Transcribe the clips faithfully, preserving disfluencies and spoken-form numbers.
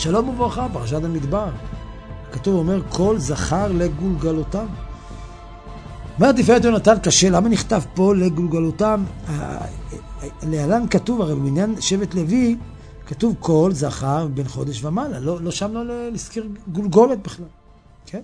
שלום וברכה, פרשת המדבר. הכתוב אומר, כל זכר לגולגלותם. אומר תפארת יונתן קשה, למה נכתב פה לגולגלותם? להלן כתוב, הרי במניין שבט לוי, כתוב כל זכר בן חודש ומעלה. לא, לא שם לא להזכיר גולגולת בכלל. כן?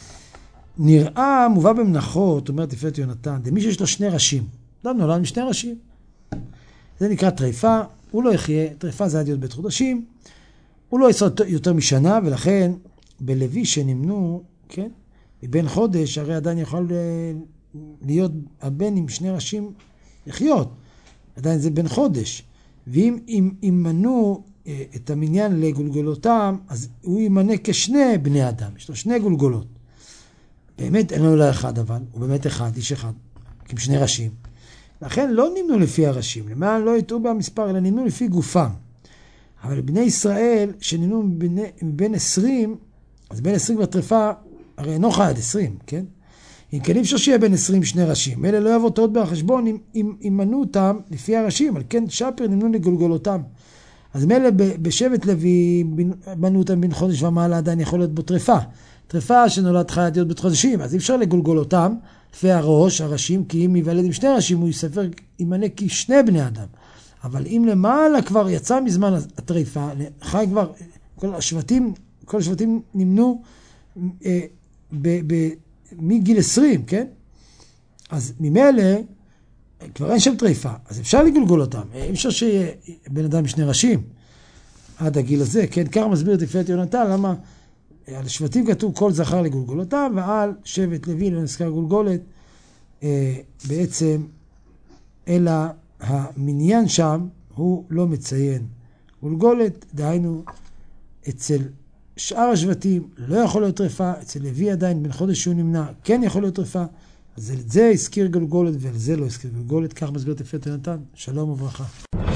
נראה מובא במנחות, אומר תפארת יונתן, זה מי שיש לו שני ראשים. אדם נולד עם שני ראשים. זה נקרא טריפה, הוא לא יחיה, טריפה זה עד י' בית חודשים, הוא לא יצא יותר משנה, ולכן בלוי שנמנו, כן, מבן חודש, הרי עדיין יכול להיות הבן עם שני ראשים לחיות, עדיין זה בן חודש, ואם אם, אם מנו את המניין לגולגולותם, אז הוא ימנה כשני בני אדם, יש לו שני גולגולות. באמת אין לו לא אחד, אבל הוא באמת אחד, איש אחד, עם שני ראשים. לכן לא נמנו לפי הראשים, למען לא יטעו במספר, אלא נמנו לפי גופם. אבל בני ישראל שנמנו מבין, מבין עשרים, אז בין עשרים בטרפה, הרי אינו חי עד עשרים, כן? אם כן אפשר שיהיה בין עשרים שני ראשים, אלה לא יבוא טעות בחשבון אם, אם, אם מנו אותם לפי הראשים, על כן שפר נמנו לגולגולותם. אז מילא בשבט לוי מנו אותם בין חודש ומעלה, עדיין יכול להיות בו טרפה. טרפה שנולד חי עד י' בית חודשים, אז אי אפשר לגולגולותם לפי הראש, הראשים, כי אם יוולד עם שני ראשים, הוא יספר, ימנה כשני בני אדם. אבל אם למעלה כבר יצא מזמן הטריפה, חי כבר, כל השבטים, כל השבטים נמנו אה, ב, ב, מגיל עשרים, כן? אז ממילא כבר אין שם טריפה, אז אפשר לגולגול אותם. אי אפשר שיהיה בן אדם עם שני ראשים עד הגיל הזה, כן? כך מסביר תפארת יונתן, למה על שבטים כתוב כל זכר לגולגולותם, ועל שבט לוי לא נזכר גולגולת, אה, בעצם אלא המניין שם הוא לא מציין גולגולת, דהיינו אצל שאר השבטים לא יכול להיות טרפה, אצל לוי עדיין בן חודש שהוא נמנע כן יכול להיות טרפה, אז את זה הזכיר גולגולת ועל זה לא הזכיר גולגולת. כך מסביר תפארת יונתן. שלום וברכה.